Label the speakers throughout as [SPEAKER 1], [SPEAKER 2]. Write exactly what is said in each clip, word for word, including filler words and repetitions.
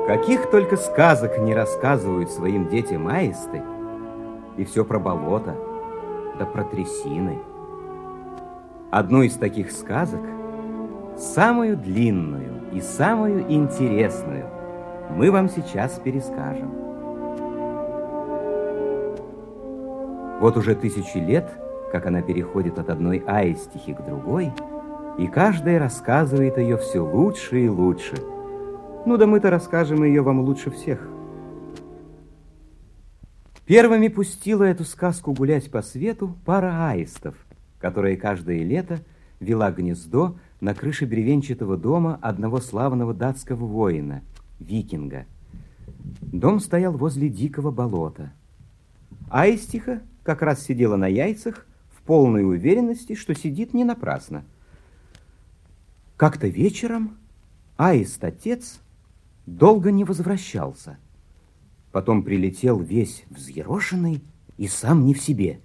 [SPEAKER 1] Каких только сказок не рассказывают своим детям аисты, и все про болото, да про трясины. Одну из таких сказок, самую длинную и самую интересную, мы вам сейчас перескажем. Вот уже тысячи лет, как она переходит от одной аистихи к другой, и каждая рассказывает ее все лучше и лучше. Ну да мы-то расскажем ее вам лучше всех. Первыми пустила эту сказку гулять по свету пара аистов, которая каждое лето вела гнездо на крыше бревенчатого дома одного славного датского воина, викинга. Дом стоял возле дикого болота. Аистиха как раз сидела на яйцах в полной уверенности, что сидит не напрасно. Как-то вечером аист-отец долго не возвращался. Потом прилетел весь взъерошенный и сам не в себе.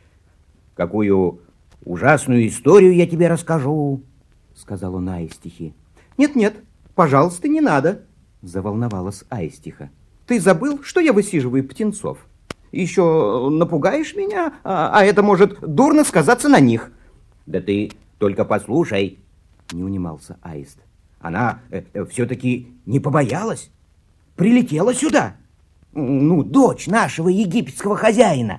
[SPEAKER 2] «Какую ужасную историю я тебе расскажу», — сказал он аистихе.
[SPEAKER 1] «Нет-нет, пожалуйста, не надо», — заволновалась аистиха. «Ты забыл, что я высиживаю птенцов? Еще напугаешь меня, а, а это может дурно сказаться на них».
[SPEAKER 2] «Да ты только послушай», — не унимался аист. «Она э, э, все-таки не побоялась, прилетела сюда. Ну, дочь нашего египетского хозяина».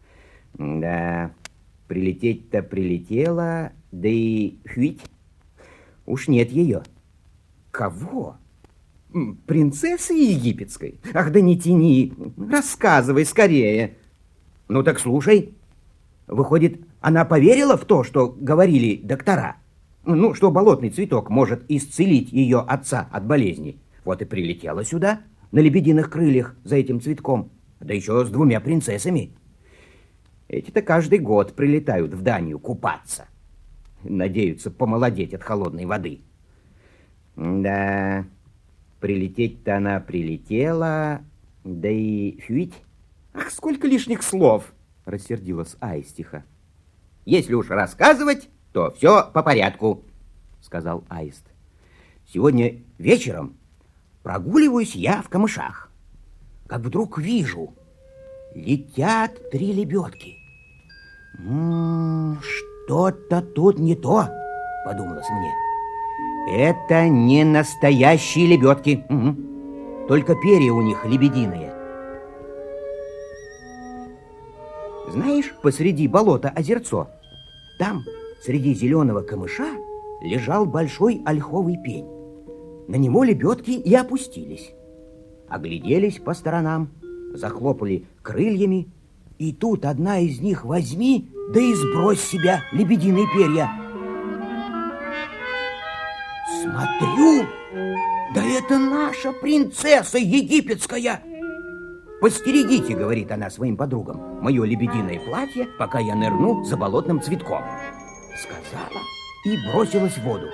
[SPEAKER 2] «Да, прилететь-то прилетела, да и хвить, уж нет ее».
[SPEAKER 1] «Кого? Принцессы египетской? Ах, да не тяни, рассказывай скорее».
[SPEAKER 2] «Ну так слушай, выходит, она поверила в то, что говорили доктора? Ну, что болотный цветок может исцелить ее отца от болезни. Вот и прилетела сюда на лебединых крыльях за этим цветком, да еще с двумя принцессами. Эти-то каждый год прилетают в Данию купаться, надеются помолодеть от холодной воды. Да, прилететь-то она прилетела, да и фюить».
[SPEAKER 1] «Ах, сколько лишних слов!» — рассердилась аистиха.
[SPEAKER 2] «Если уж рассказывать, то все по порядку», — сказал аист. «Сегодня вечером прогуливаюсь я в камышах, как вдруг вижу, летят три лебедки. М-м, что-то тут не то, подумалось мне. Это не настоящие лебедки, угу. Только перья у них лебединые. Знаешь, посреди болота озерцо, там, среди зеленого камыша, лежал большой ольховый пень. На него лебедки и опустились. Огляделись по сторонам, захлопали крыльями, и тут одна из них возьми, да и сбрось с себя лебединые перья. Смотрю, да это наша принцесса египетская. «Постерегите, — говорит она своим подругам, — мое лебединое платье, пока я нырну за болотным цветком», — сказала и бросилась в воду.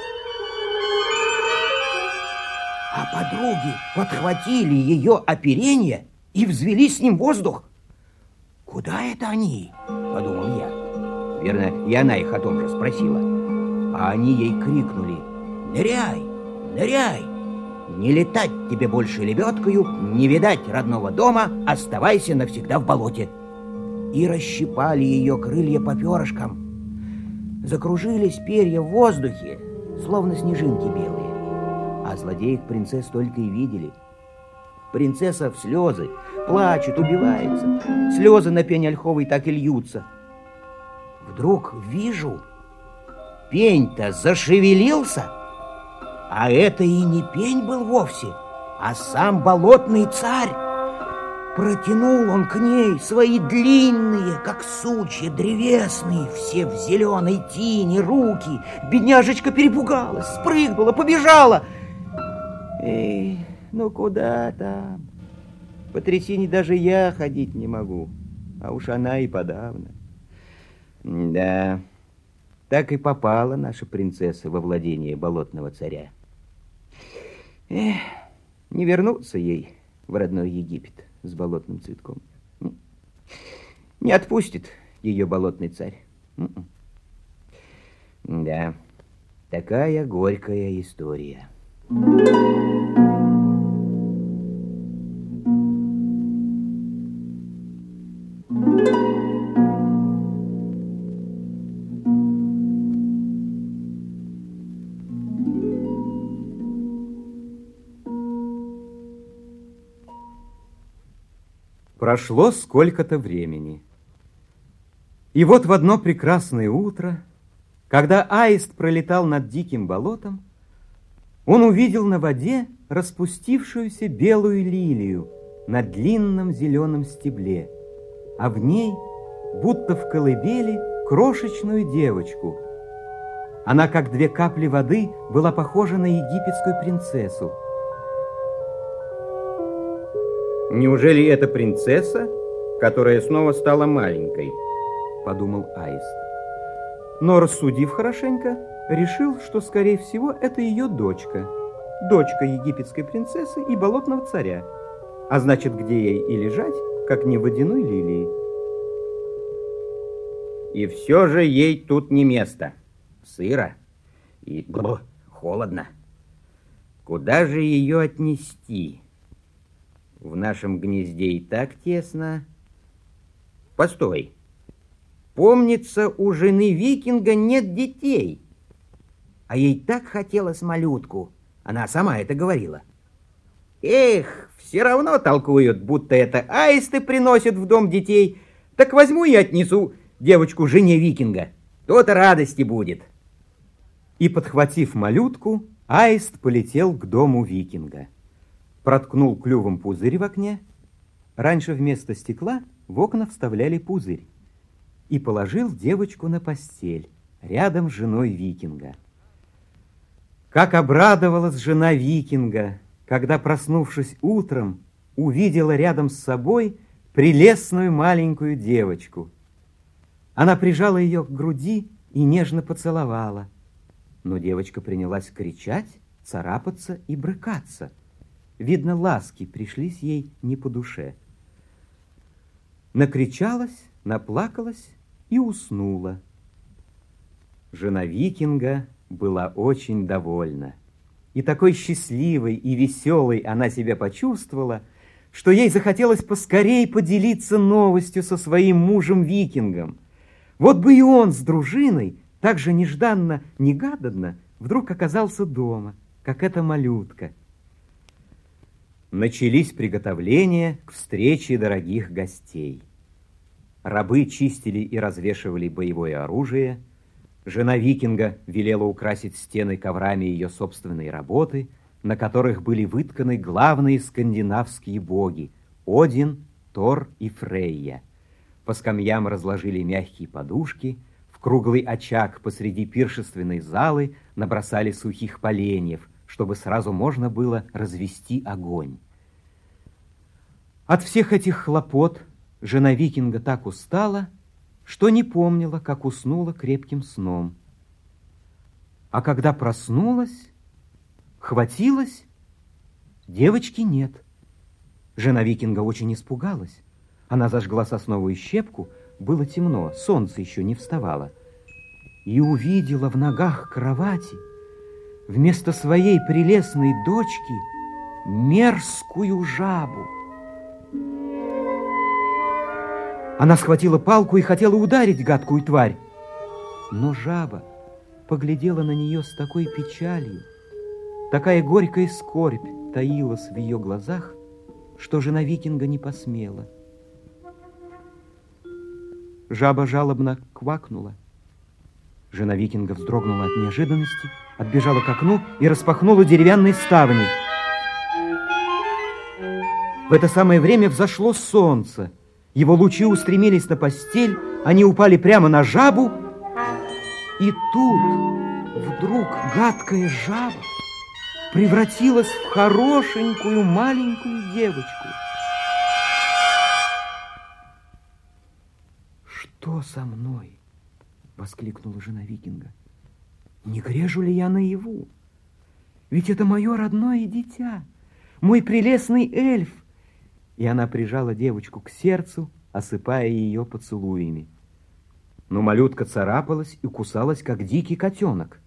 [SPEAKER 2] А подруги подхватили ее оперение и взвели с ним воздух. «Куда это они?» — подумал я. Верно, и она их о том же спросила. А они ей крикнули: «Ныряй, ныряй! Не летать тебе больше лебедкою, не видать родного дома, оставайся навсегда в болоте». И расщипали ее крылья по перышкам. Закружились перья в воздухе, словно снежинки белые. А злодеев принцесс только и видели. Принцесса в слезы, плачет, убивается. Слезы на пень ольховый так и льются. Вдруг вижу, пень-то зашевелился, а это и не пень был вовсе, а сам болотный царь. Протянул он к ней свои длинные, как сучья древесные, все в зеленой тине, руки. Бедняжечка перепугалась, спрыгнула, побежала. Эй, ну куда там? По трясине даже я ходить не могу, а уж она и подавно. Да, так и попала наша принцесса во владение болотного царя. Эх, не вернуться ей в родной Египет с болотным цветком. Не отпустит ее болотный царь. Да, такая горькая история.
[SPEAKER 1] Прошло сколько-то времени. И вот в одно прекрасное утро, когда аист пролетал над диким болотом, он увидел на воде распустившуюся белую лилию на длинном зеленом стебле, а в ней, будто в колыбели, крошечную девочку. Она, как две капли воды, была похожа на египетскую принцессу.
[SPEAKER 2] «Неужели это принцесса, которая снова стала маленькой?» —
[SPEAKER 1] подумал аист. Но, рассудив хорошенько, решил, что, скорее всего, это ее дочка, дочка египетской принцессы и болотного царя, а значит, где ей и лежать, как не в водяной лилии.
[SPEAKER 2] И все же ей тут не место. Сыро и бл, холодно. Куда же ее отнести? В нашем гнезде и так тесно. Постой. Помнится, у жены викинга нет детей. А ей так хотелось малютку. Она сама это говорила. Эх, все равно толкуют, будто это аисты приносят в дом детей. Так возьму и отнесу девочку жене викинга. То-то радости будет.
[SPEAKER 1] И, подхватив малютку, аист полетел к дому викинга. Проткнул клювом пузырь в окне. Раньше вместо стекла в окна вставляли пузырь. И положил девочку на постель, рядом с женой викинга. Как обрадовалась жена викинга, когда, проснувшись утром, увидела рядом с собой прелестную маленькую девочку. Она прижала ее к груди и нежно поцеловала. Но девочка принялась кричать, царапаться и брыкаться. Видно, ласки пришлись ей не по душе. Накричалась, наплакалась и уснула. Жена викинга была очень довольна. И такой счастливой и веселой она себя почувствовала, что ей захотелось поскорей поделиться новостью со своим мужем-викингом. Вот бы и он с дружиной так же нежданно-негаданно вдруг оказался дома, как эта малютка. Начались приготовления к встрече дорогих гостей. Рабы чистили и развешивали боевое оружие. Жена викинга велела украсить стены коврами ее собственной работы, на которых были вытканы главные скандинавские боги — Один, Тор и Фрейя. По скамьям разложили мягкие подушки, в круглый очаг посреди пиршественной залы набросали сухих поленьев, чтобы сразу можно было развести огонь. От всех этих хлопот жена викинга так устала, что не помнила, как уснула крепким сном. А когда проснулась, хватилась, девочки нет. Жена викинга очень испугалась. Она зажгла сосновую щепку, было темно, солнце еще не вставало, и увидела в ногах кровати вместо своей прелестной дочки мерзкую жабу. Она схватила палку и хотела ударить гадкую тварь. Но жаба поглядела на нее с такой печалью, такая горькая скорбь таилась в ее глазах, что жена викинга не посмела. Жаба жалобно квакнула. Жена викинга вздрогнула от неожиданности, отбежала к окну и распахнула деревянные ставни. В это самое время взошло солнце. Его лучи устремились на постель, они упали прямо на жабу, и тут вдруг гадкая жаба превратилась в хорошенькую маленькую девочку. «Что со мной?» — воскликнула жена викинга. «Не грежу ли я наяву? Ведь это мое родное дитя, мой прелестный эльф!» И она прижала девочку к сердцу, осыпая ее поцелуями. Но малютка царапалась и кусалась, как дикий котенок.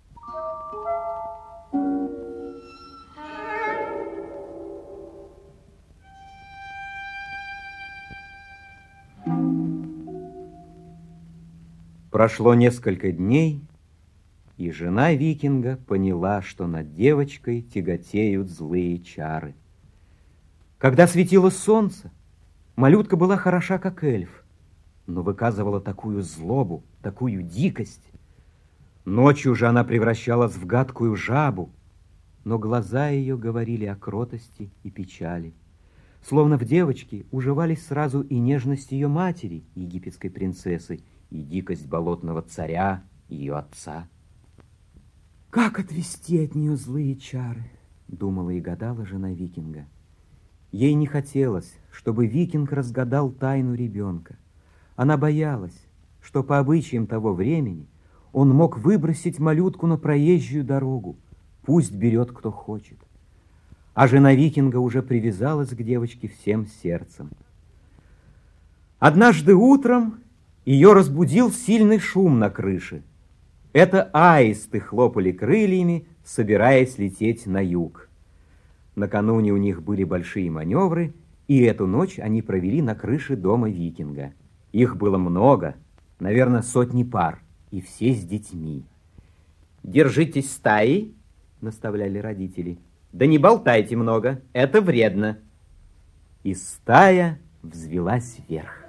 [SPEAKER 1] Прошло несколько дней, и жена викинга поняла, что над девочкой тяготеют злые чары. Когда светило солнце, Малютка была хороша, как эльф, но выказывала такую злобу, такую дикость. Ночью же она превращалась в гадкую жабу, но глаза ее говорили о кротости и печали. Словно в девочке уживались сразу и нежность ее матери, египетской принцессы, и дикость болотного царя, ее отца. «Как отвести от нее злые чары?» — думала и гадала жена викинга. Ей не хотелось, чтобы викинг разгадал тайну ребенка. Она боялась, что по обычаям того времени он мог выбросить малютку на проезжую дорогу. Пусть берет, кто хочет. А жена викинга уже привязалась к девочке всем сердцем. Однажды утром ее разбудил сильный шум на крыше. Это аисты хлопали крыльями, собираясь лететь на юг. Накануне у них были большие маневры, и эту ночь они провели на крыше дома викинга. Их было много, наверное, сотни пар, и все с детьми. «Держитесь стаей», — наставляли родители. «Да не болтайте много, это вредно». И стая взвелась вверх.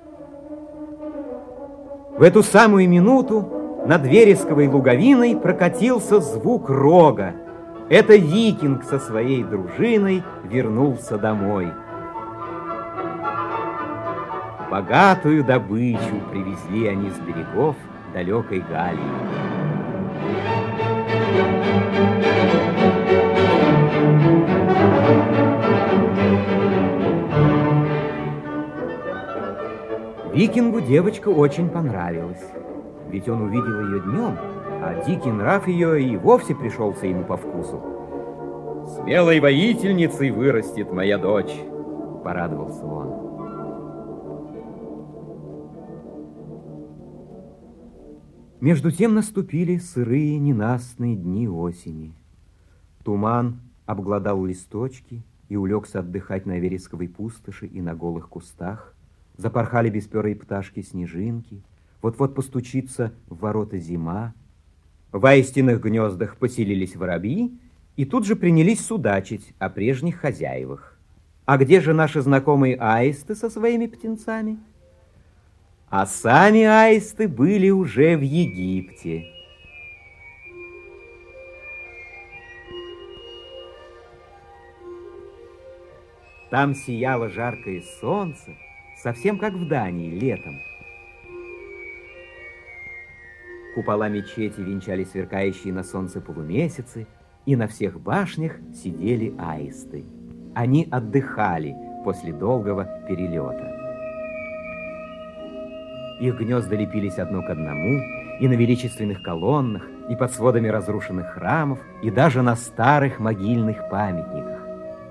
[SPEAKER 1] В эту самую минуту над вересковой луговиной прокатился звук рога. Это викинг со своей дружиной вернулся домой. Богатую добычу привезли они с берегов далекой Галлии. Викингу девочка очень понравилась, ведь он увидел ее днем, а дикий нрав ее и вовсе пришелся ему по вкусу. «Смелой воительницей вырастет моя дочь», — порадовался он. Между тем наступили сырые ненастные дни осени. Туман обглодал листочки и улегся отдыхать на вересковой пустоши и на голых кустах. Запорхали бесперые пташки-снежинки. Вот-вот постучится в ворота зима. В аистиных гнездах поселились воробьи и тут же принялись судачить о прежних хозяевах. А где же наши знакомые аисты со своими птенцами? А сами аисты были уже в Египте. Там сияло жаркое солнце, совсем как в Дании летом. Купола мечети венчали сверкающие на солнце полумесяцы, и на всех башнях сидели аисты. Они отдыхали после долгого перелета. Их гнезда лепились одно к одному, и на величественных колоннах, и под сводами разрушенных храмов, и даже на старых могильных памятниках.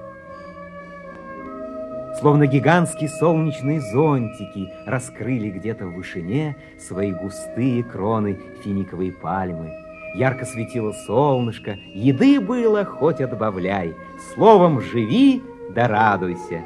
[SPEAKER 1] Словно гигантские солнечные зонтики раскрыли где-то в вышине свои густые кроны финиковой пальмы. Ярко светило солнышко, еды было хоть отбавляй. Словом, живи да радуйся.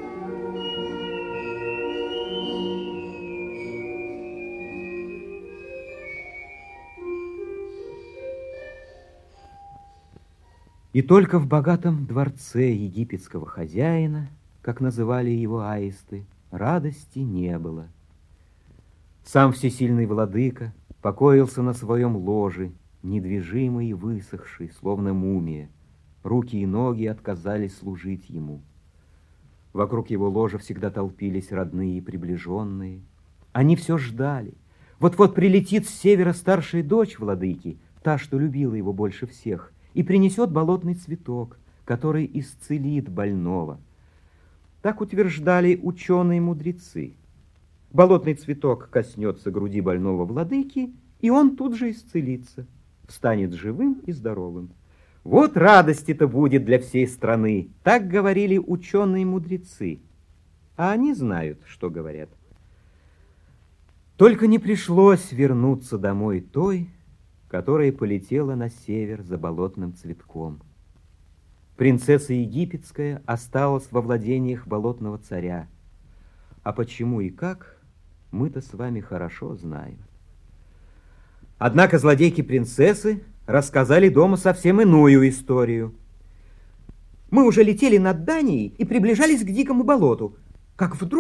[SPEAKER 1] И только в богатом дворце египетского хозяина, как называли его аисты, радости не было. Сам всесильный владыка покоился на своем ложе, недвижимый и высохший, словно мумия. Руки и ноги отказались служить ему. Вокруг его ложа всегда толпились родные и приближенные. Они все ждали. Вот-вот прилетит с севера старшая дочь владыки, та, что любила его больше всех, и принесет болотный цветок, который исцелит больного. Так утверждали ученые-мудрецы. Болотный цветок коснется груди больного владыки, и он тут же исцелится, станет живым и здоровым. Вот радость-то будет для всей страны, так говорили ученые-мудрецы. А они знают, что говорят. Только не пришлось вернуться домой той, которая полетела на север за болотным цветком. Принцесса египетская осталась во владениях болотного царя. А почему и как, мы-то с вами хорошо знаем. Однако злодейки-принцессы рассказали дома совсем иную историю.
[SPEAKER 2] Мы уже летели над Данией и приближались к дикому болоту, как вдруг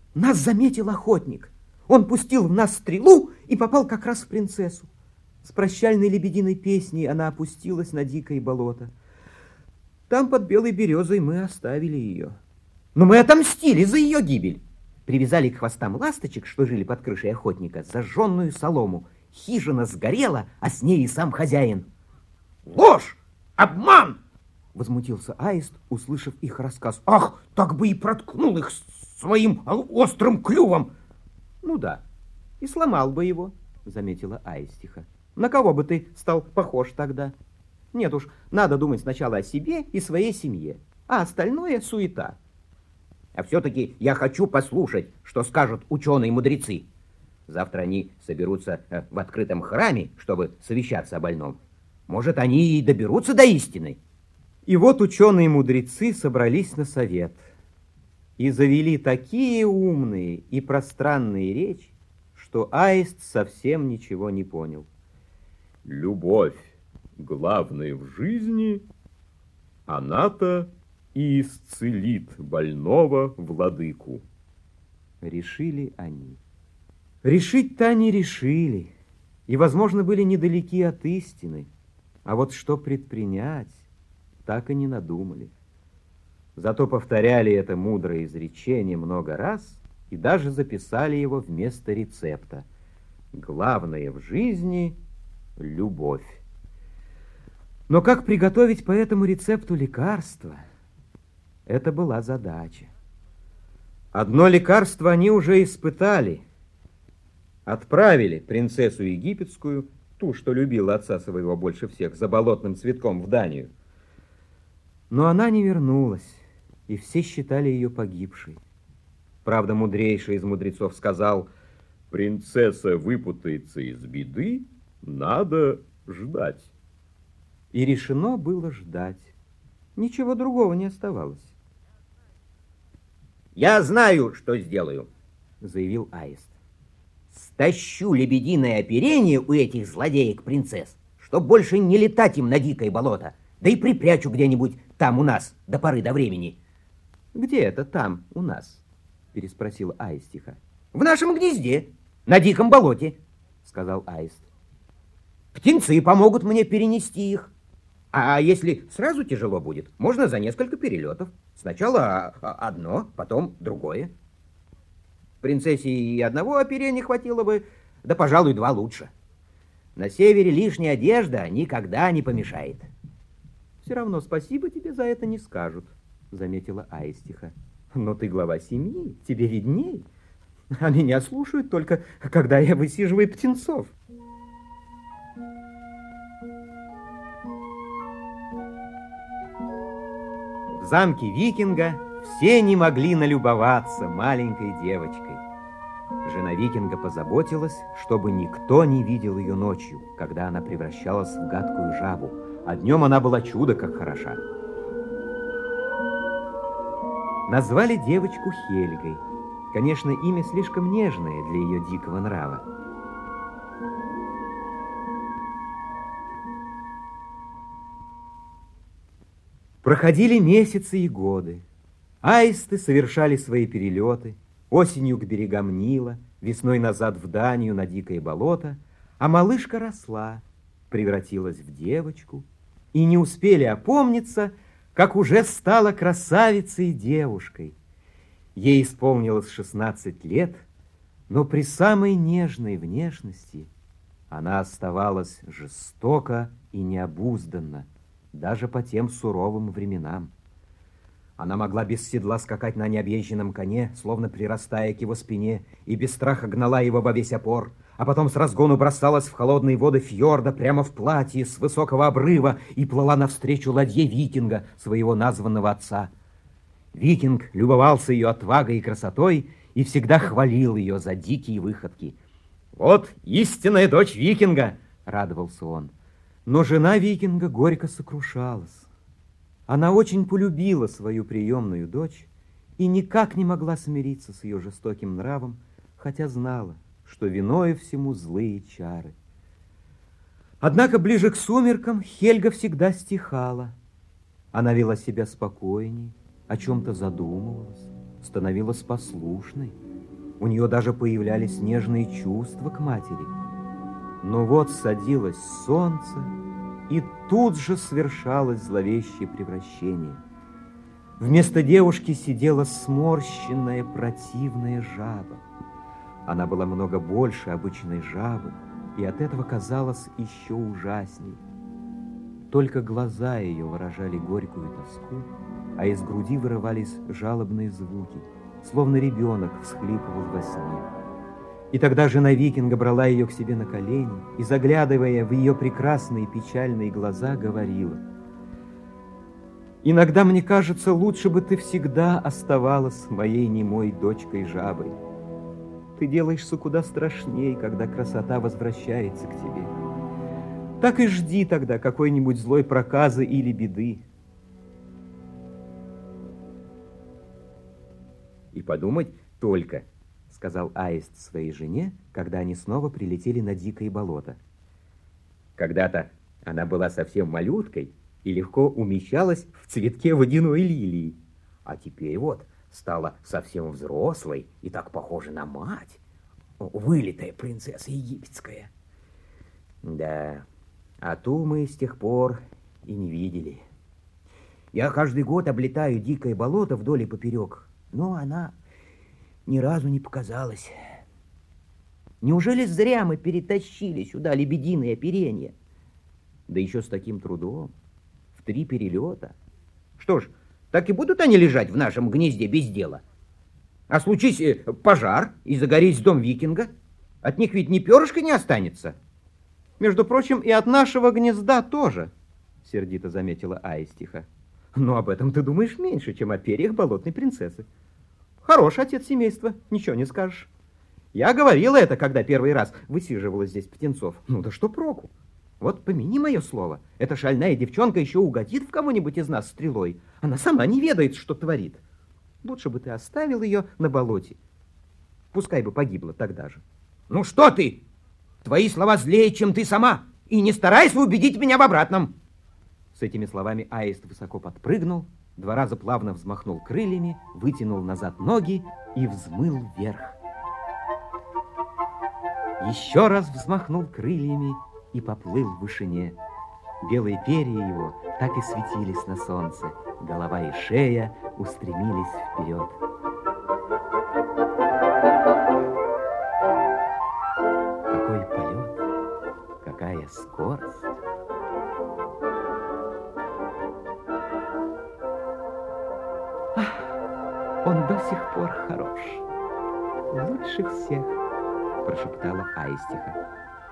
[SPEAKER 2] Нас заметил охотник. Он пустил в нас стрелу и попал как раз в принцессу. С прощальной лебединой песней она опустилась на дикое болото. Там под белой березой мы оставили ее. Но мы отомстили за ее гибель. Привязали к хвостам ласточек, что жили под крышей охотника, зажженную солому. Хижина сгорела, а с ней и сам хозяин. Ложь! Обман! Возмутился аист, услышав их рассказ. Ах, так бы и проткнул их своим острым клювом.
[SPEAKER 1] Ну да, и сломал бы его, заметила аистиха. На кого бы ты стал похож тогда? Нет уж, надо думать сначала о себе и своей семье, а остальное суета.
[SPEAKER 2] А все-таки я хочу послушать, что скажут ученые-мудрецы. Завтра они соберутся в открытом храме, чтобы совещаться о больном. Может, они и доберутся до истины.
[SPEAKER 1] И вот ученые-мудрецы собрались на совет и завели такие умные и пространные речи, что аист совсем ничего не понял.
[SPEAKER 3] Любовь главная в жизни, она-то и исцелит больного владыку.
[SPEAKER 1] Решили они. Решить-то они решили, и, возможно, были недалеки от истины, а вот что предпринять, так и не надумали. Зато повторяли это мудрое изречение много раз и даже записали его вместо рецепта. Главное в жизни — любовь. Но как приготовить по этому рецепту лекарство? Это была задача. Одно лекарство они уже испытали. Отправили принцессу египетскую, ту, что любила отца своего больше всех, за болотным цветком в Данию. Но она не вернулась, и все считали ее погибшей. Правда, мудрейший из мудрецов сказал:
[SPEAKER 3] принцесса выпутается из беды, надо ждать.
[SPEAKER 1] И решено было ждать. Ничего другого не оставалось.
[SPEAKER 2] Я знаю, что сделаю,
[SPEAKER 1] заявил аист.
[SPEAKER 2] Стащу лебединое оперение у этих злодеек-принцесс, чтоб больше не летать им на дикое болото, да и припрячу где-нибудь там у нас до поры до времени.
[SPEAKER 1] Где это там у нас? Переспросила аистиха.
[SPEAKER 2] В нашем гнезде, на диком болоте, сказал аист. Птенцы помогут мне перенести их. А если сразу тяжело будет, можно за несколько перелетов. Сначала одно, потом другое. Принцессе и одного оперения хватило бы, да, пожалуй, два лучше. На севере лишняя одежда никогда не помешает.
[SPEAKER 1] Все равно спасибо тебе за это не скажут, заметила аистиха. Но ты глава семьи, тебе видней. А меня слушают только, когда я высиживаю птенцов. В замке викинга все не могли налюбоваться маленькой девочкой. Жена викинга позаботилась, чтобы никто не видел ее ночью, когда она превращалась в гадкую жабу, а днем она была чудо как хороша. Назвали девочку Хельгой. Конечно, имя слишком нежное для ее дикого нрава. Проходили месяцы и годы. Аисты совершали свои перелеты, осенью к берегам Нила, весной назад в Данию на дикое болото, а малышка росла, превратилась в девочку, и не успели опомниться, как уже стала красавицей и девушкой. Ей исполнилось шестнадцать лет, но при самой нежной внешности она оставалась жестока и необузданна, даже по тем суровым временам. Она могла без седла скакать на необъезженном коне, словно прирастая к его спине, и без страха гнала его во весь опор, а потом с разгону бросалась в холодные воды фьорда прямо в платье с высокого обрыва и плыла навстречу ладье викинга, своего названного отца. Викинг любовался ее отвагой и красотой и всегда хвалил ее за дикие выходки. «Вот истинная дочь викинга!» — радовался он. Но жена викинга горько сокрушалась. Она очень полюбила свою приемную дочь и никак не могла смириться с ее жестоким нравом, хотя знала, что виною всему злые чары. Однако ближе к сумеркам Хельга всегда стихала. Она вела себя спокойней, о чем-то задумывалась, становилась послушной. У нее даже появлялись нежные чувства к матери. Но вот садилось солнце, и тут же совершалось зловещее превращение. Вместо девушки сидела сморщенная, противная жаба. Она была много больше обычной жабы, и от этого казалась еще ужасней. Только глаза ее выражали горькую тоску, а из груди вырывались жалобные звуки, словно ребенок всхлипывал во сне. И тогда жена викинга брала ее к себе на колени и, заглядывая в ее прекрасные печальные глаза, говорила: «Иногда мне кажется, лучше бы ты всегда оставалась моей немой дочкой-жабой. Ты делаешься куда страшней, когда красота возвращается к тебе. Так и жди тогда какой-нибудь злой проказы или беды». «И подумать только», — сказал Аист своей жене, когда они снова прилетели на дикое болото. «Когда-то она была совсем малюткой и легко умещалась в цветке водяной лилии. А теперь вот стала совсем взрослой и так похожа на мать. Вылитая принцесса египетская. Да, а ту мы с тех пор и не видели. Я каждый год облетаю дикое болото вдоль и поперек, но она ни разу не показалась. Неужели зря мы перетащили сюда лебединое оперение? Да еще с таким трудом, в три перелета. Что ж, так и будут они лежать в нашем гнезде без дела? А случись пожар и загорись дом викинга, от них ведь ни перышка не останется. Между прочим, и от нашего гнезда тоже, сердито заметила Аистиха. Но об этом ты думаешь меньше, чем о перьях болотной принцессы. Хороший отец семейства, ничего не скажешь. Я говорила это, когда первый раз высиживала здесь птенцов. Ну да что проку? Вот помяни мое слово, эта шальная девчонка еще угодит в кого-нибудь из нас стрелой. Она сама не ведает, что творит. Лучше бы ты оставил ее на болоте. Пускай бы погибла тогда же.
[SPEAKER 2] Ну что ты? Твои слова злее, чем ты сама. И не старайся убедить меня в обратном.
[SPEAKER 1] С этими словами Аист высоко подпрыгнул, два раза плавно взмахнул крыльями, вытянул назад ноги и взмыл вверх. Еще раз взмахнул крыльями и поплыл в вышине. Белые перья его так и светились на солнце. Голова и шея устремились вперед. Какой полет, какая скорость! Ах, он до сих пор хорош, лучше всех, прошептала Аистиха.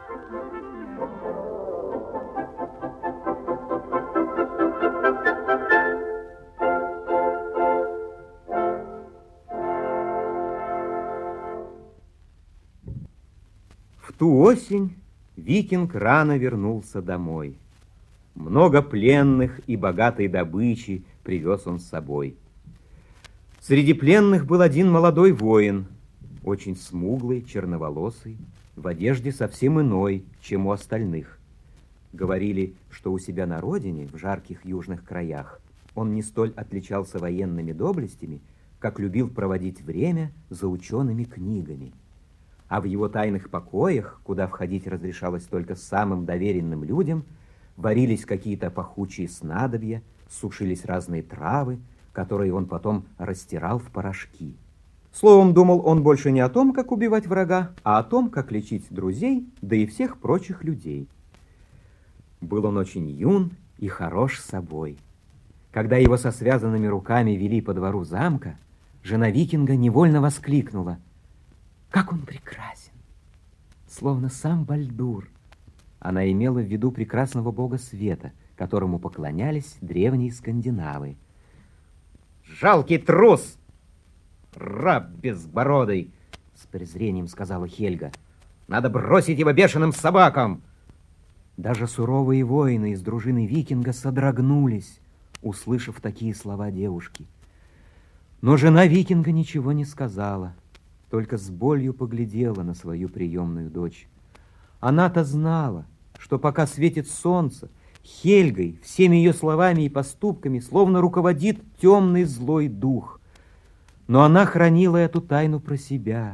[SPEAKER 1] В ту осень викинг рано вернулся домой. Много пленных и богатой добычи привез он с собой. Среди пленных был один молодой воин, очень смуглый, черноволосый, в одежде совсем иной, чем у остальных. Говорили, что у себя на родине, в жарких южных краях, он не столь отличался военными доблестями, как любил проводить время за учеными книгами. А в его тайных покоях, куда входить разрешалось только самым доверенным людям, варились какие-то пахучие снадобья, сушились разные травы, которые он потом растирал в порошки. Словом, думал он больше не о том, как убивать врага, а о том, как лечить друзей, да и всех прочих людей. Был он очень юн и хорош собой. Когда его со связанными руками вели по двору замка, жена викинга невольно воскликнула: «Как он прекрасен! Словно сам Бальдур!» Она имела в виду прекрасного бога света, которому поклонялись древние скандинавы.
[SPEAKER 2] «Жалкий трус! Раб безбородый!» — с презрением сказала Хельга. «Надо бросить его бешеным собакам!»
[SPEAKER 1] Даже суровые воины из дружины викинга содрогнулись, услышав такие слова девушки. Но жена викинга ничего не сказала, только с болью поглядела на свою приемную дочь. Она-то знала, что пока светит солнце, Хельгой, всеми ее словами и поступками словно руководит темный злой дух. Но она хранила эту тайну про себя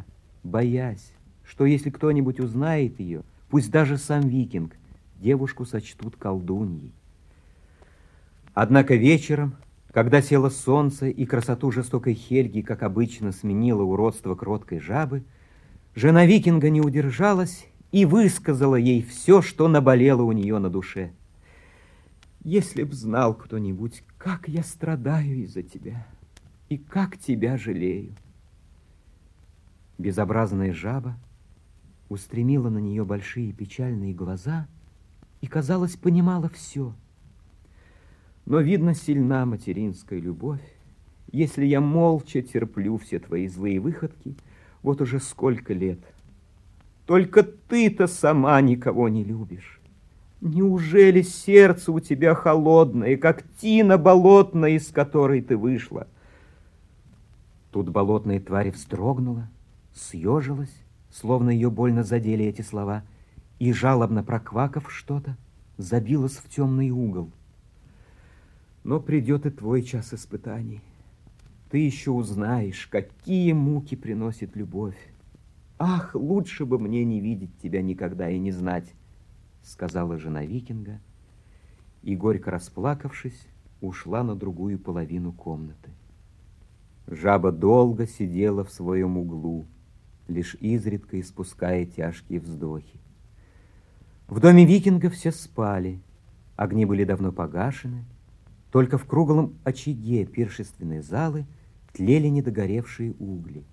[SPEAKER 1] боясь, что если кто-нибудь узнает ее, пусть даже сам викинг, девушку сочтут колдуньей. Однако вечером, когда село солнце и красоту жестокой Хельги, как обычно, сменило уродство кроткой жабы, жена викинга не удержалась и высказала ей все, что наболело у нее на душе. «Если б знал кто-нибудь, как я страдаю из-за тебя и как тебя жалею». Безобразная жаба устремила на нее большие печальные глаза и, казалось, понимала все. Но, видно, сильна материнская любовь. Если я молча терплю все твои злые выходки, вот уже сколько лет. Только ты-то сама никого не любишь. Неужели сердце у тебя холодное, как тина болотная, из которой ты вышла? Тут болотная тварь вздрогнула, съежилась, словно ее больно задели эти слова, и, жалобно проквакав что-то, забилась в темный угол. Но придет и твой час испытаний. Ты еще узнаешь, какие муки приносит любовь. Ах, лучше бы мне не видеть тебя никогда и не знать, сказала жена викинга, и, горько расплакавшись, ушла на другую половину комнаты. Жаба долго сидела в своем углу, лишь изредка испуская тяжкие вздохи. В доме викинга все спали, огни были давно погашены, только в круглом очаге пиршественной залы тлели недогоревшие угли.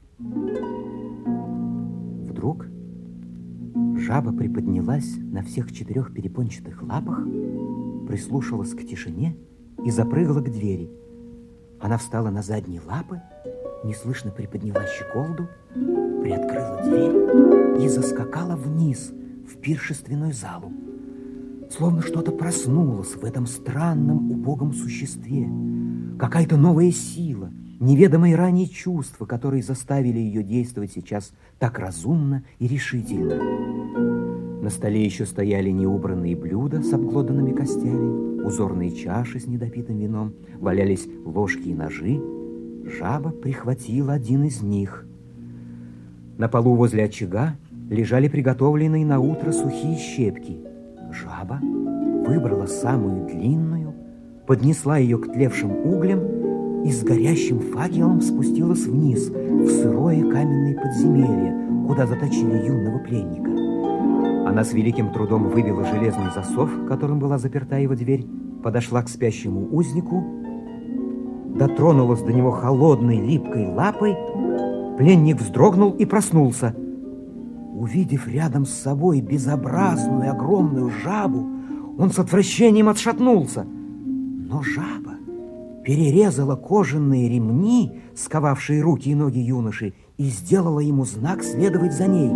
[SPEAKER 1] Вдруг жаба приподнялась на всех четырех перепончатых лапах, прислушалась к тишине и запрыгала к двери. Она встала на задние лапы, неслышно приподняла щеколду, приоткрыла дверь и заскакала вниз в пиршественную залу. Словно что-то проснулось в этом странном убогом существе. Какая-то новая сила, неведомые ранее чувства, которые заставили ее действовать сейчас так разумно и решительно. На столе еще стояли неубранные блюда с обглоданными костями, узорные чаши с недопитым вином, валялись ложки и ножи. Жаба прихватила один из них. На полу возле очага лежали приготовленные на утро сухие щепки. Жаба выбрала самую длинную, поднесла ее к тлевшим углям и с горящим факелом спустилась вниз, в сырое каменное подземелье, куда заточили юного пленника. Она с великим трудом выбила железный засов, которым была заперта его дверь, подошла к спящему узнику, дотронулась до него холодной липкой лапой. Пленник вздрогнул и проснулся. Увидев рядом с собой безобразную огромную жабу, он с отвращением отшатнулся. Но жаба перерезала кожаные ремни, сковавшие руки и ноги юноши, и сделала ему знак следовать за ней.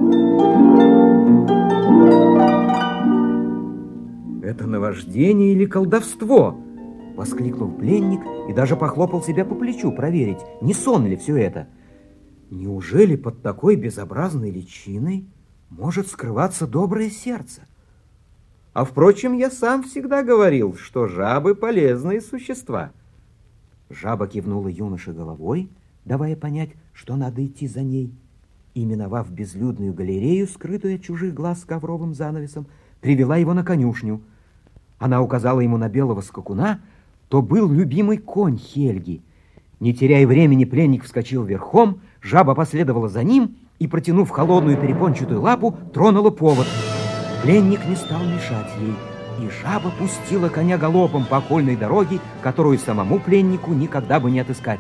[SPEAKER 1] «Это наваждение или колдовство?» — воскликнул пленник и даже похлопал себя по плечу проверить, не сон ли все это. Неужели под такой безобразной личиной может скрываться доброе сердце? А впрочем, я сам всегда говорил, что жабы полезные существа. Жаба кивнула юноше головой, давая понять, что надо идти за ней, и, миновав безлюдную галерею, скрытую от чужих глаз ковровым занавесом, привела его на конюшню. Она указала ему на белого скакуна, то был любимый конь Хельги. Не теряя времени, пленник вскочил верхом, жаба последовала за ним и, протянув холодную перепончатую лапу, тронула повод. Пленник не стал мешать ей, и жаба пустила коня галопом по окольной дороге, которую самому пленнику никогда бы не отыскать.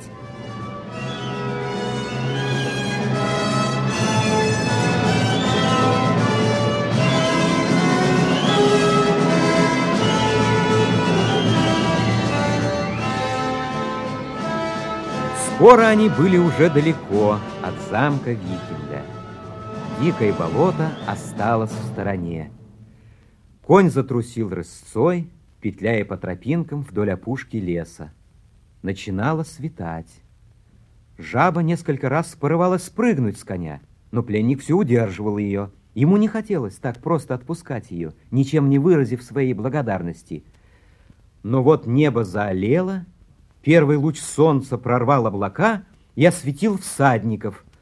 [SPEAKER 1] Скоро они были уже далеко от замка викинга. Дикое болото осталось в стороне. Конь затрусил рысцой, петляя по тропинкам вдоль опушки леса. Начинало светать. Жаба несколько раз порывалась спрыгнуть с коня, но пленник все удерживал ее. Ему не хотелось так просто отпускать ее, ничем не выразив своей благодарности. Но вот небо заолело, первый луч солнца прорвал облака и осветил всадников.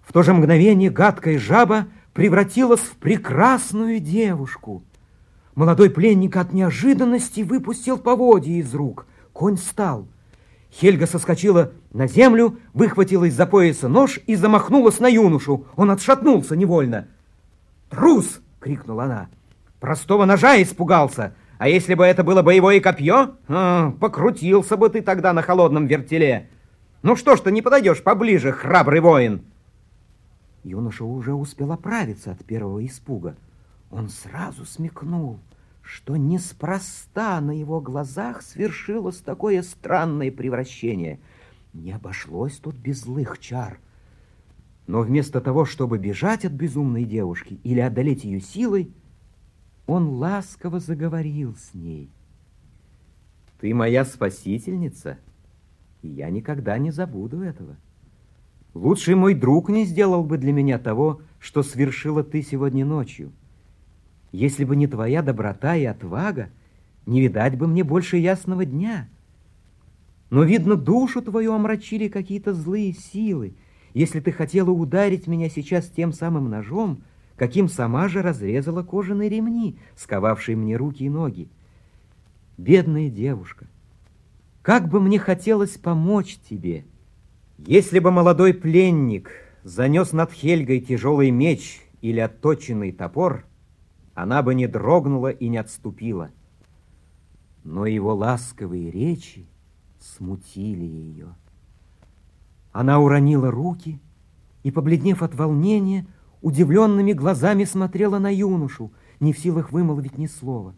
[SPEAKER 1] В то же мгновение гадкая жаба превратилась в прекрасную девушку. Молодой пленник от неожиданности выпустил поводья из рук. Конь встал. Хельга соскочила на землю, выхватила из-за пояса нож и замахнулась на юношу. Он отшатнулся невольно. «Трус!» — крикнула она. «Простого ножа испугался. А если бы это было боевое копье, а, покрутился бы ты тогда на холодном вертеле. Ну что ж ты не подойдешь поближе, храбрый воин?» Юноша уже успел оправиться от первого испуга. Он сразу смекнул, что неспроста на его глазах свершилось такое странное превращение. Не обошлось тут без злых чар. Но вместо того, чтобы бежать от безумной девушки или одолеть ее силой, он ласково заговорил с ней. «Ты моя спасительница, и я никогда не забуду этого. Лучший мой друг не сделал бы для меня того, что совершила ты сегодня ночью. Если бы не твоя доброта и отвага, не видать бы мне больше ясного дня. Но, видно, душу твою омрачили какие-то злые силы, если ты хотела ударить меня сейчас тем самым ножом, каким сама же разрезала кожаные ремни, сковавшие мне руки и ноги. Бедная девушка, как бы мне хотелось помочь тебе. Если бы молодой пленник занес над Хельгой тяжелый меч или отточенный топор, она бы не дрогнула и не отступила. Но его ласковые речи смутили ее. Она уронила руки и, побледнев от волнения, удивленными глазами смотрела на юношу, не в силах вымолвить ни слова.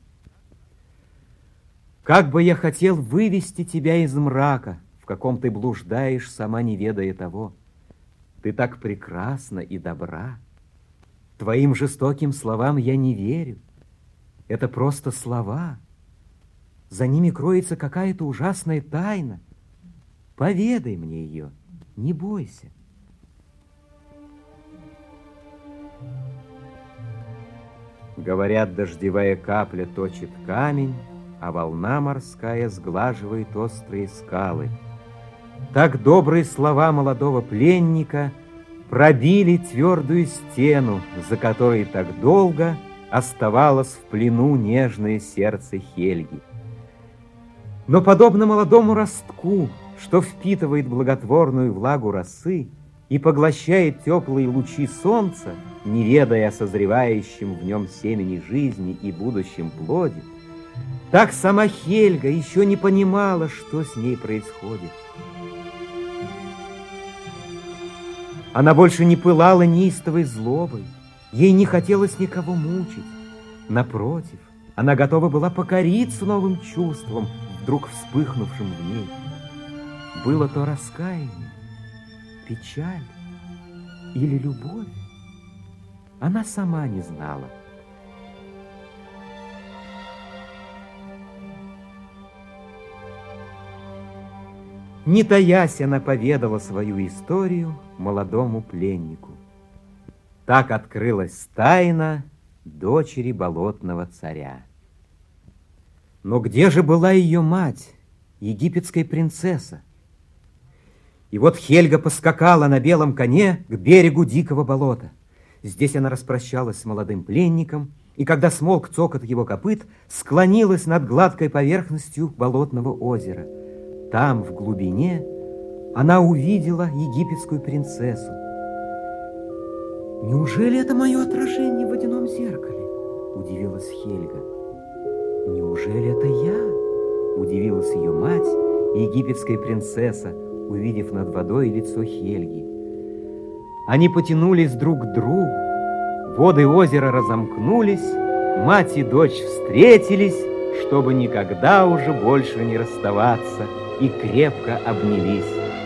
[SPEAKER 1] «Как бы я хотел вывести тебя из мрака, в каком ты блуждаешь, сама не ведая того. Ты так прекрасна и добра. Твоим жестоким словам я не верю. Это просто слова. За ними кроется какая-то ужасная тайна. Поведай мне ее, не бойся». Говорят, дождевая капля точит камень, а волна морская сглаживает острые скалы. Так добрые слова молодого пленника пробили твердую стену, за которой так долго оставалось в плену нежное сердце Хельги. Но подобно молодому ростку, что впитывает благотворную влагу росы и поглощает теплые лучи солнца, не ведая о созревающем в нем семени жизни и будущем плоде, так сама Хельга еще не понимала, что с ней происходит. Она больше не пылала неистовой злобой, ей не хотелось никого мучить. Напротив, она готова была покориться новым чувствам, вдруг вспыхнувшим в ней. Было то раскаяние, печаль или любовь? Она сама не знала. Не таясь, она поведала свою историю молодому пленнику. Так открылась тайна дочери болотного царя. Но где же была ее мать, египетская принцесса? И вот Хельга поскакала на белом коне к берегу дикого болота. Здесь она распрощалась с молодым пленником, и когда смолк цокот его копыт, склонилась над гладкой поверхностью болотного озера. Там, в глубине, она увидела египетскую принцессу. «Неужели это мое отражение в водяном зеркале?» — удивилась Хельга. «Неужели это я?» — удивилась ее мать, египетская принцесса, увидев над водой лицо Хельги. Они потянулись друг к другу, воды озера разомкнулись, мать и дочь встретились, чтобы никогда уже больше не расставаться, и крепко обнялись.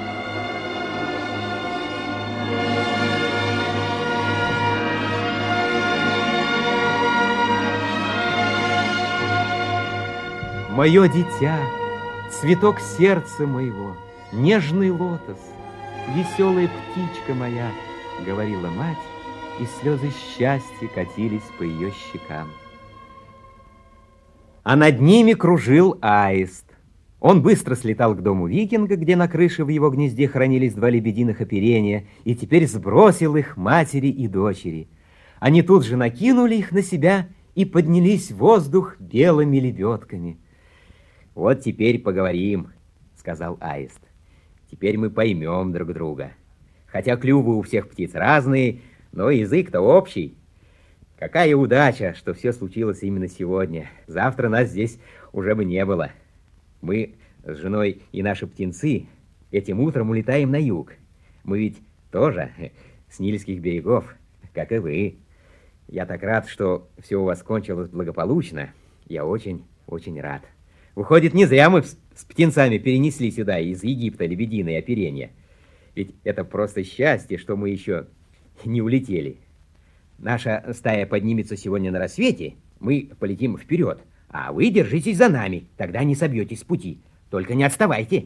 [SPEAKER 1] Мое дитя, цветок сердца моего, нежный лотос, веселая птичка моя, говорила мать, и слезы счастья катились по ее щекам. А над ними кружил аист. Он быстро слетал к дому викинга, где на крыше в его гнезде хранились два лебединых оперения, и теперь сбросил их матери и дочери. Они тут же накинули их на себя и поднялись в воздух белыми лебедками. «Вот теперь поговорим», — сказал аист. «Теперь мы поймем друг друга. Хотя клювы у всех птиц разные, но язык-то общий. Какая удача, что все случилось именно сегодня. Завтра нас здесь уже бы не было. Мы с женой и наши птенцы этим утром улетаем на юг. Мы ведь тоже с Нильских берегов, как и вы. Я так рад, что все у вас кончилось благополучно. Я очень, очень рад. Выходит, не зря мы с птенцами перенесли сюда из Египта лебединое оперение. Ведь это просто счастье, что мы еще не улетели. Наша стая поднимется сегодня на рассвете, мы полетим вперед. А вы держитесь за нами, тогда не собьетесь с пути. Только не отставайте.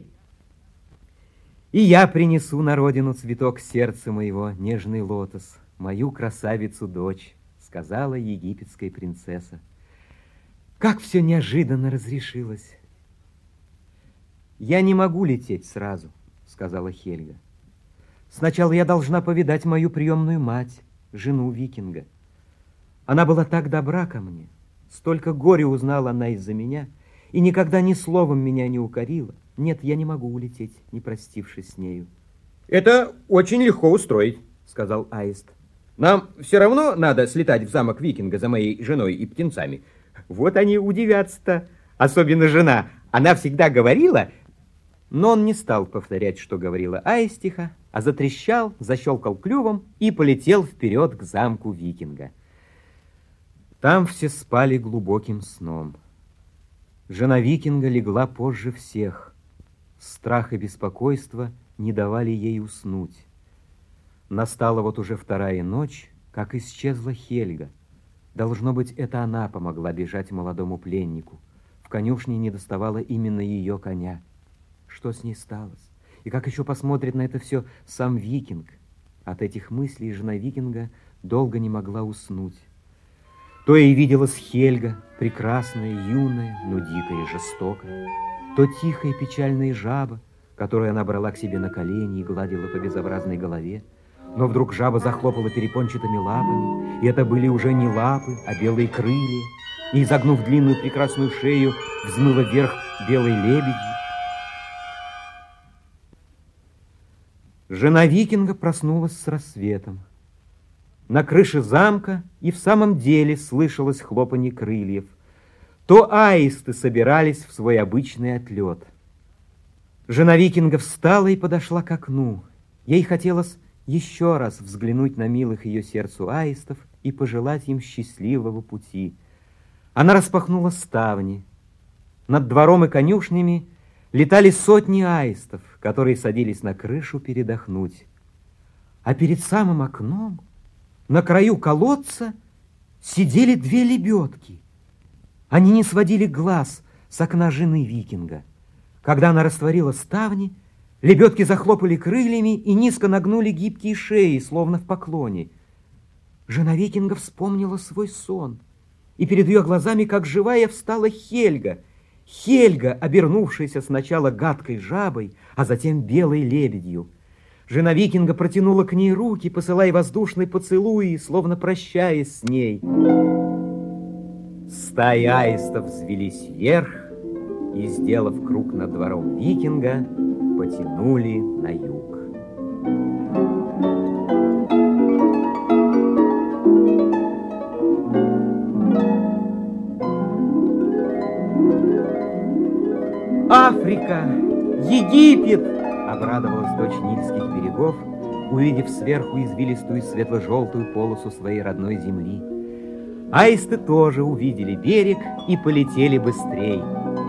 [SPEAKER 1] И я принесу на родину цветок сердца моего, нежный лотос, мою красавицу-дочь, сказала египетская принцесса. Как все неожиданно разрешилось. Я не могу лететь сразу, сказала Хельга. Сначала я должна повидать мою приемную мать, жену викинга. Она была так добра ко мне. Столько горя узнала она из-за меня, и никогда ни словом меня не укорила. Нет, я не могу улететь, не простившись с нею.
[SPEAKER 2] Это очень легко устроить, сказал аист. Нам все равно надо слетать в замок викинга за моей женой и птенцами.
[SPEAKER 1] Вот они удивятся-то, особенно жена. Она всегда говорила... Но он не стал повторять, что говорила аистиха, а затрещал, защелкал клювом и полетел вперед к замку викинга. Там все спали глубоким сном. Жена викинга легла позже всех. Страх и беспокойство не давали ей уснуть. Настала вот уже вторая ночь, как исчезла Хельга. Должно быть, это она помогла бежать молодому пленнику. В конюшне недоставало именно ее коня. Что с ней сталось? И как еще посмотрит на это все сам викинг? От этих мыслей жена викинга долго не могла уснуть. То ей виделась Хельга, прекрасная, юная, но дикая и жестокая, то тихая печальная жаба, которую она брала к себе на колени и гладила по безобразной голове. Но вдруг жаба захлопала перепончатыми лапами, и это были уже не лапы, а белые крылья, и, изогнув длинную прекрасную шею, взмыла вверх белой лебедью. Жена викинга проснулась с рассветом. На крыше замка и в самом деле слышалось хлопанье крыльев. То аисты собирались в свой обычный отлет. Жена викинга встала и подошла к окну. Ей хотелось еще раз взглянуть на милых ее сердцу аистов и пожелать им счастливого пути. Она распахнула ставни. Над двором и конюшнями летали сотни аистов, которые садились на крышу передохнуть. А перед самым окном, на краю колодца, сидели две лебедки. Они не сводили глаз с окна жены викинга. Когда она растворила ставни, лебедки захлопали крыльями и низко нагнули гибкие шеи, словно в поклоне. Жена викинга вспомнила свой сон, и перед ее глазами, как живая, встала Хельга. Хельга, обернувшаяся сначала гадкой жабой, а затем белой лебедью. Жена викинга протянула к ней руки, посылая воздушные поцелуи, словно прощаясь с ней. Стаи аистов взвелись вверх и, сделав круг над двором викинга, потянули на юг. «Африка! Египет!» — обрадовалась дочь Нильских берегов, увидев сверху извилистую светло-желтую полосу своей родной земли. Аисты тоже увидели берег и полетели быстрей.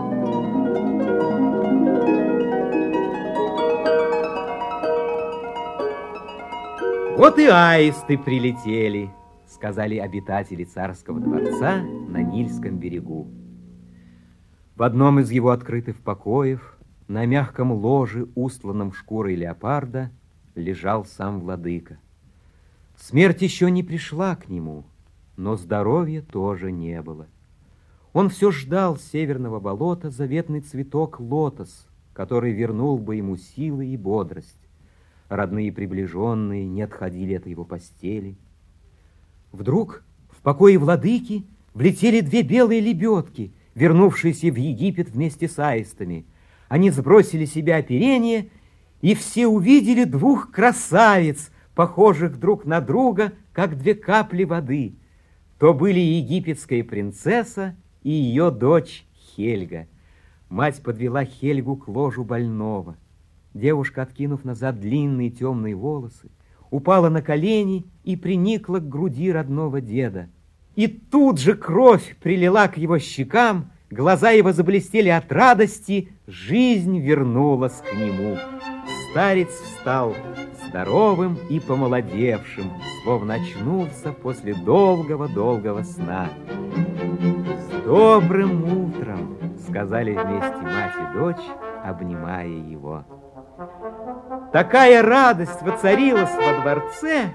[SPEAKER 1] «Вот и аисты прилетели», — сказали обитатели царского дворца на Нильском берегу. В одном из его открытых покоев, на мягком ложе, устланном шкурой леопарда, лежал сам владыка. Смерть еще не пришла к нему, но здоровья тоже не было. Он все ждал с северного болота заветный цветок лотос, который вернул бы ему силы и бодрость. Родные и приближенные не отходили от его постели. Вдруг в покое владыки влетели две белые лебедки, вернувшиеся в Египет вместе с аистами. Они сбросили с себя оперение, и все увидели двух красавиц, похожих друг на друга, как две капли воды. То были египетская принцесса и ее дочь Хельга. Мать подвела Хельгу к ложу больного. Девушка, откинув назад длинные темные волосы, упала на колени и приникла к груди родного деда. И тут же кровь прилила к его щекам, глаза его заблестели от радости, жизнь вернулась к нему. Старец встал здоровым и помолодевшим, словно очнулся после долгого-долгого сна. «С добрым утром!» — сказали вместе мать и дочь, обнимая его. Такая радость воцарилась во дворце,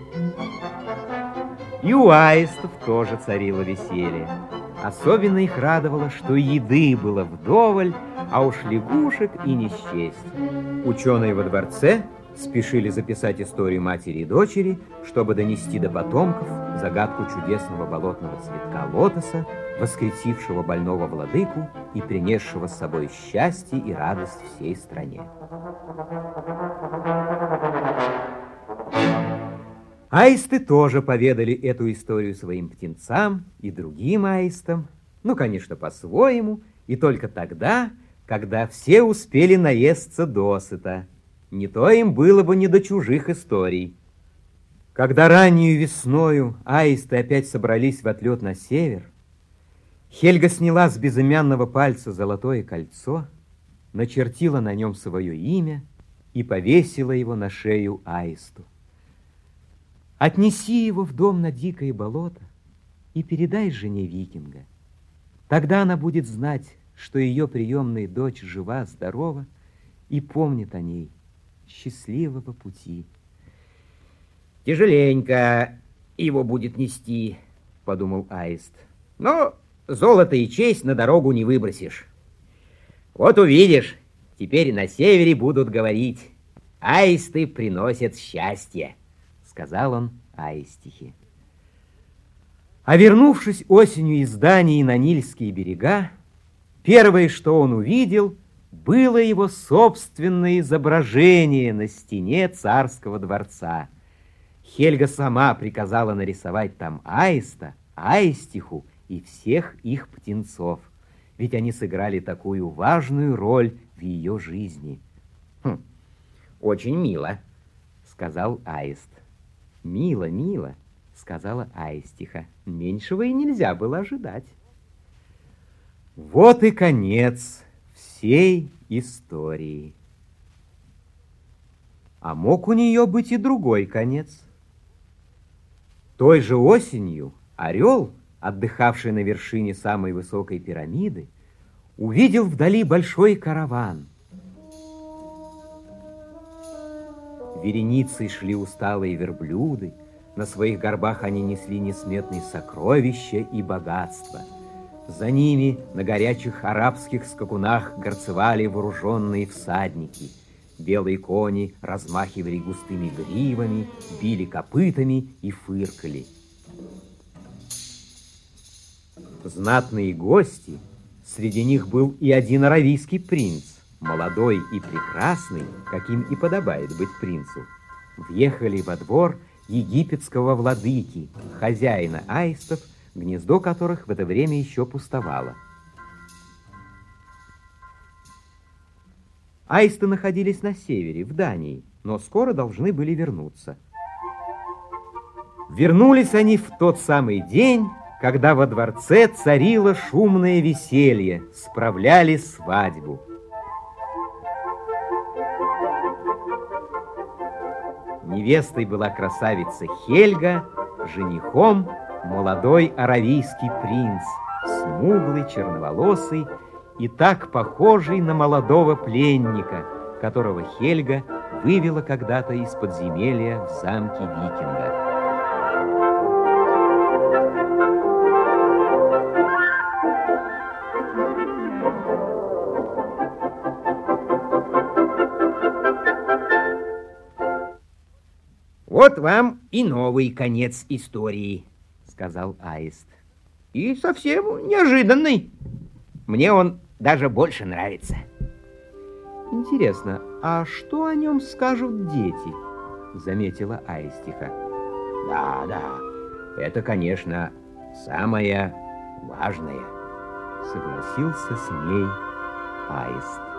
[SPEAKER 1] и у аистов тоже царило веселье. Особенно их радовало, что еды было вдоволь, а уж лягушек и не счесть. Ученые во дворце спешили записать историю матери и дочери, чтобы донести до потомков загадку чудесного болотного цветка лотоса, воскресившего больного владыку и принесшего с собой счастье и радость всей стране. Аисты тоже поведали эту историю своим птенцам и другим аистам, ну, конечно, по-своему, и только тогда, когда все успели наесться досыта. Не то им было бы не до чужих историй. Когда раннюю весною аисты опять собрались в отлет на север, Хельга сняла с безымянного пальца золотое кольцо, начертила на нем свое имя и повесила его на шею аисту. Отнеси его в дом на дикое болото и передай жене викинга. Тогда она будет знать, что ее приемная дочь жива, здорова и помнит о ней. Счастливого пути.
[SPEAKER 2] Тяжеленько его будет нести, подумал аист. Но золото и честь на дорогу не выбросишь. Вот увидишь, теперь на севере будут говорить: аисты приносят счастье, сказал он аистихе. А вернувшись осенью из Дании на Нильские берега, первое, что он увидел, было его собственное изображение на стене царского дворца. Хельга сама приказала нарисовать там аиста, аистиху и всех их птенцов, ведь они сыграли такую важную роль в ее жизни. «Хм, очень мило», — сказал аист. «Мило, мило», — сказала аистиха. Меньшего и нельзя было ожидать. Вот и конец всей истории. А мог у нее быть и другой конец. Той же осенью орел, отдыхавший на вершине самой высокой пирамиды, увидел вдали большой караван. Вереницей шли усталые верблюды, на своих горбах они несли несметные сокровища и богатства. За ними на горячих арабских скакунах горцевали вооруженные всадники. Белые кони размахивали густыми гривами, били копытами и фыркали. Знатные гости, среди них был и один аравийский принц, молодой и прекрасный, каким и подобает быть принцу, въехали во двор египетского владыки, хозяина аистов, гнездо которых в это время еще пустовало. Аисты находились на севере, в Дании, но скоро должны были вернуться. Вернулись они в тот самый день, когда во дворце царило шумное веселье, справляли свадьбу. Невестой была красавица Хельга, женихом молодой аравийский принц, смуглый, черноволосый и так похожий на молодого пленника, которого Хельга вывела когда-то из подземелья в замке викинга. Вот вам и новый конец истории,
[SPEAKER 1] сказал Аист.
[SPEAKER 2] И совсем неожиданный. Мне он даже больше нравится.
[SPEAKER 1] Интересно, а что о нем скажут дети? Заметила Аистиха.
[SPEAKER 2] Да, да, это, конечно, самое важное.
[SPEAKER 1] Согласился с ней Аист.